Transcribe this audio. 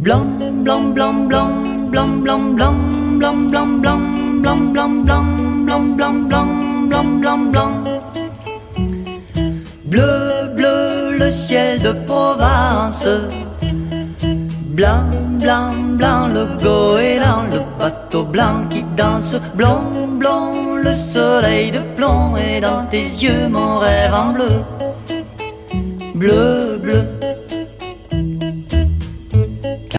Blanc, blanc, blanc, blanc, blanc, blanc, blanc, blanc, blanc, blanc, blanc, blanc, blanc, blanc, blanc, blanc, blanc, blanc, blanc. Bleu, bleu, le ciel de Provence. Blanc, blanc, blanc, le goéland, le bateau blanc qui danse. Blanc, blanc, le soleil de plomb. Et dans tes yeux mon rêve en bleu. Bleu, bleu,